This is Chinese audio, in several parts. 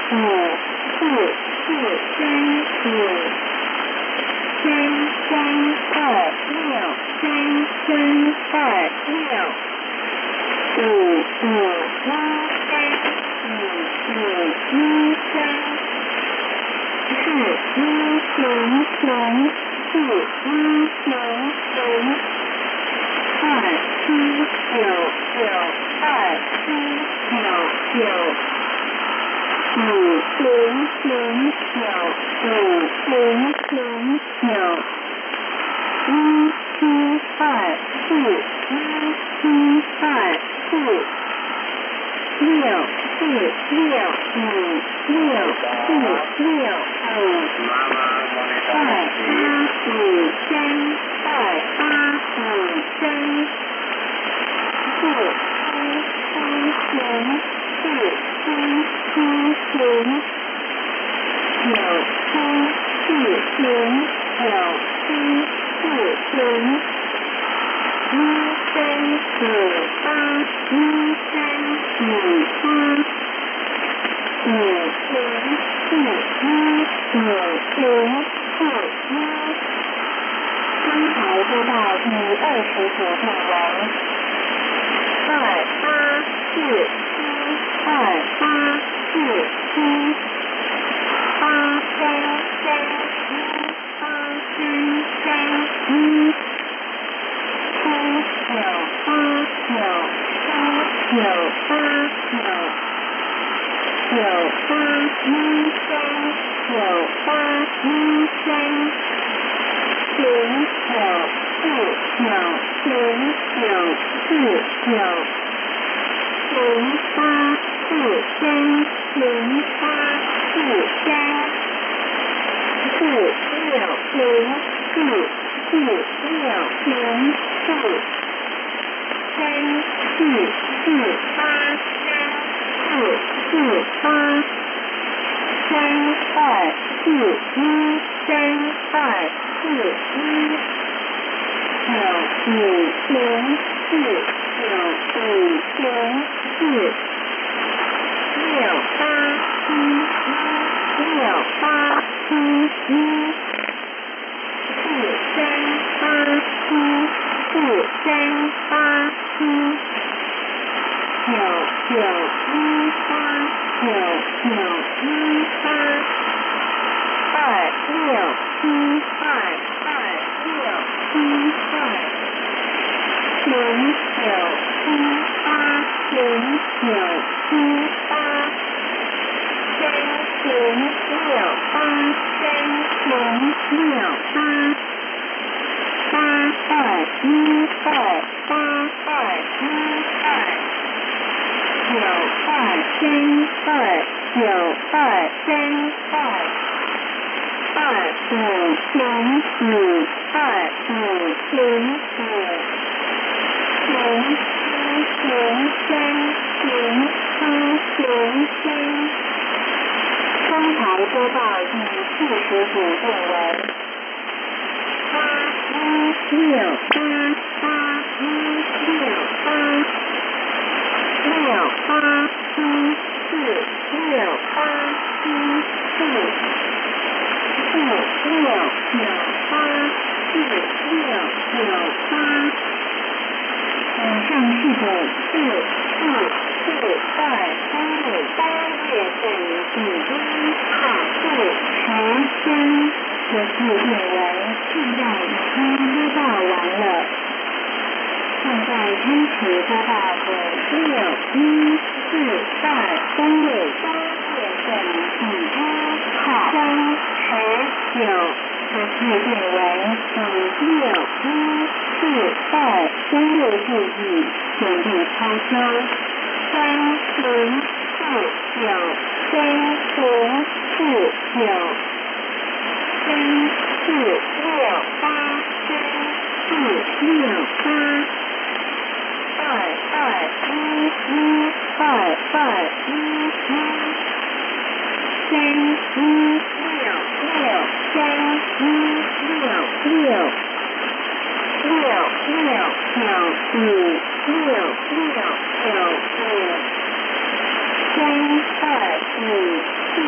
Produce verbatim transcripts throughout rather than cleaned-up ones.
五四四三五三三二六三三二六五五一三五五一三四一零零四一零零二七九九二七九九五零零九五零零九一七二四一七二四六四六五六四六五二八五三二八五三四七七零四七七零九七四零九七四零一三五八一三五八五零四一五零四一。刚才播报第二十组电文二八四七二八四七八三三一八三三一七九八九七九八九九八一三九八一三零九四九零九四九零八四三零八四三四六零四四六零四三四四八三四四八三二四一三二四一九五零四九五零四六八七一六八七一四三八七四三八七九九一八九九一八二六七二二六七二零九七八零九七八三零六八三零六八八二一二八二一二九二三二九二三二二五零五二五零五零七零三零七零三。刚才播报第四十组电文八一六八八一六八六八七四六八七四四六九八四六九八。以上是给四四四二三六八月份第一号数十天的字电文，现在已经播报完了。现在开始播报给六一四二三六八月份第一号三十九的字电文，第六一四二三六注意准备超收三零四九三零四九三四六八三四六八二二一一二二一一三一六六三一六六六六九五六六九五三二五四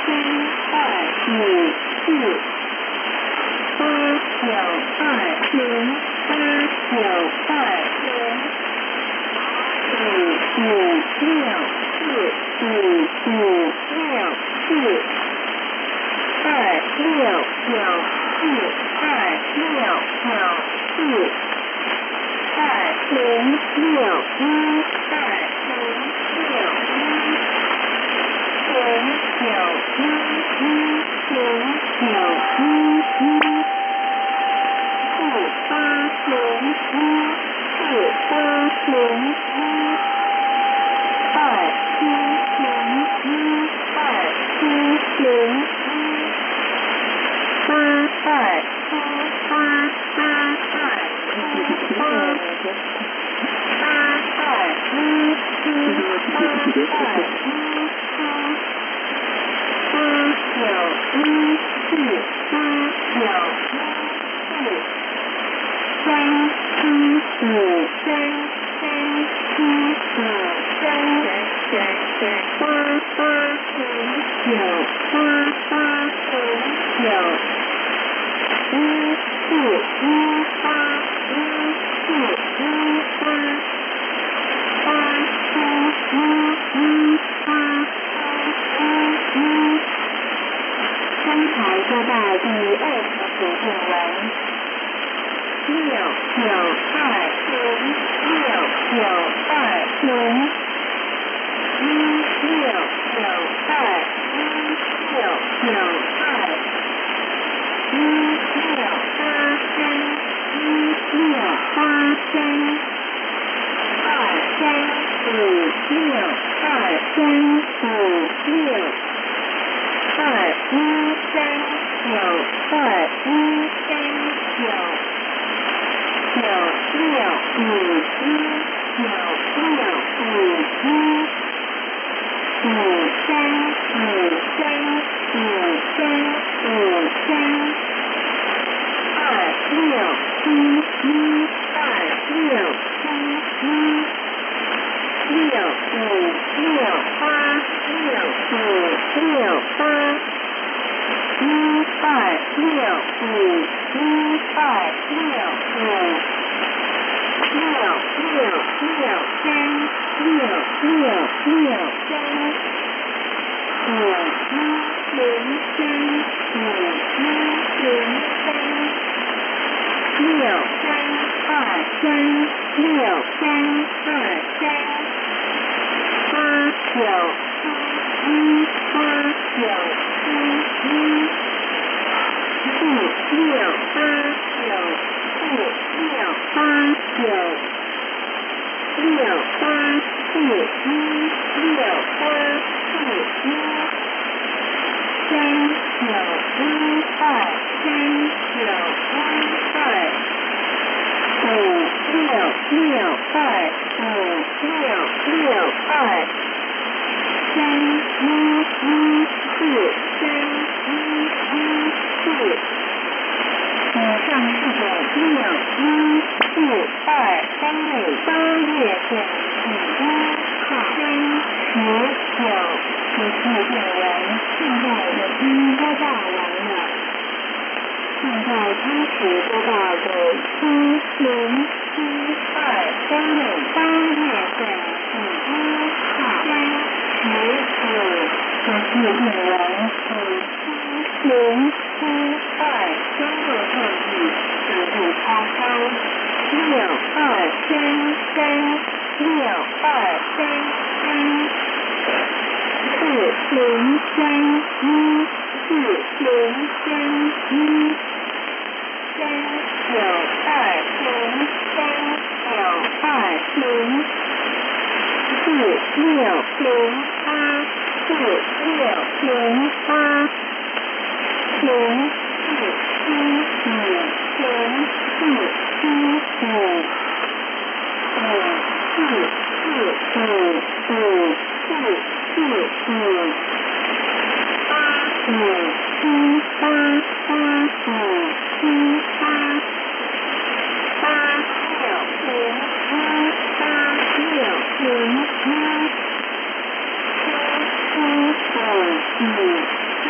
三二五四。八九二零，八九二零，五五六四，五五六四，二六九四，二六九四，二零六一，二零六一，零九一一，零九一一。八零一，四八零一，二七零一，二七零一，八二七八八二七八，八二一七八二一七，八九一四八九一四。三七五三三七五三三三八八零九八八零九一四一八一四一八八七一一八一一。刚才说到第二十组正文。六九二零，六九二零，一六九二，一六九二，一六八三，一六八三，二三五六，二三五六，二一三九，二一三九。九六五一，九六五一，五三五三，五三五三，二六七一，二六七一，六五六八，六五六八，一二六五，一二六五。六六六三，六六六三，五一零三，五一零三，六三二三，六三二三，八九七一，八九七一，四六八九，四六八九。六八四一，六八四一，三九一二，三九一二，五六六二，五六六二，三一一四，三一一四。以上是给六一四二三日八月份第一号三十九的四正文，现在已经播报完了。现在开始播报给七零七二三日八月份第一号三十九的四正文，以七零七二三日会议逐步超收。六二三三，六二三三，四零三一，四零三一，三九二零，三九二零，四六零八，四六零八，零四七五，零四七五，五四四五，五四四五，八五七八，八五七八，八六零一，八六零一，七七五五，七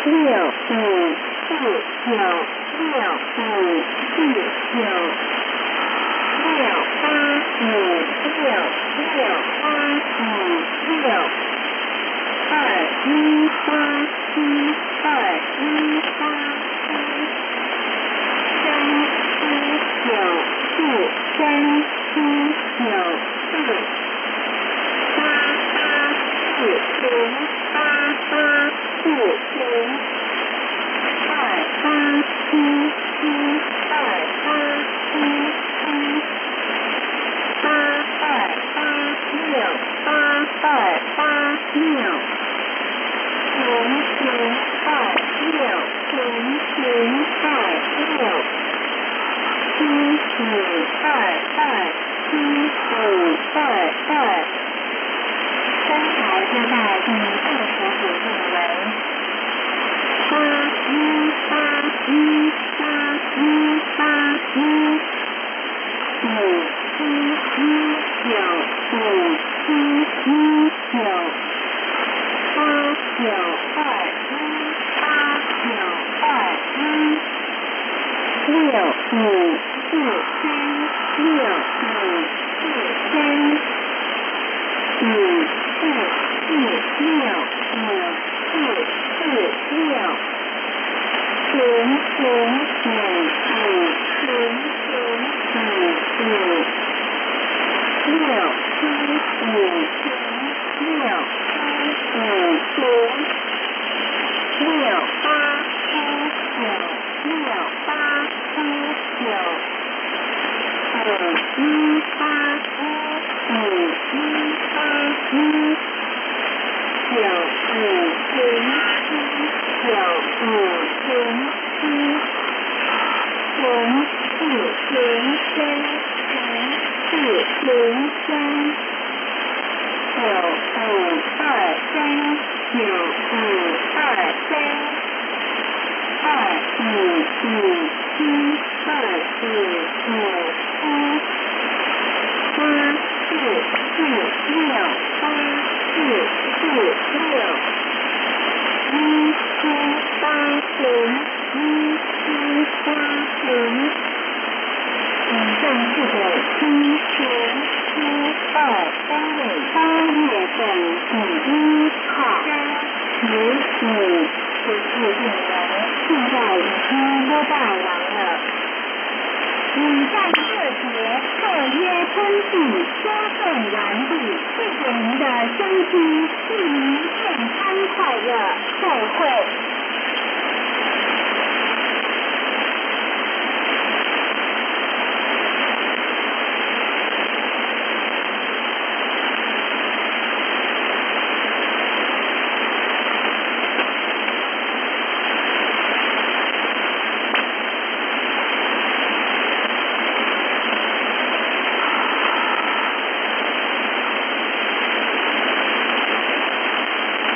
六五四九六五四九六八五六六八五六二一八七二一八七三七九四三七九四八八四零八八四零二八七七二八七七八二八六八二八六零零二六零零二六七五二二七五二二。三台车道第二十指令为八一八一八一八一五七一九五七一九八九二一八九二一六五四三六五四三五四四六五四四六零零五五零零五五六七五零六七五零六八七九六八七九五一八一五一八一九五零七九五零七零四零三零四零三九五二三九五二三二五五七二五五七八四四六八四四六一七八零一七八零以上是给七零七二单位八月份第一号十五十四电文，现在已经播报完了。以上各节特约登记收送完毕，谢谢您的收听，祝您健康快乐，再会。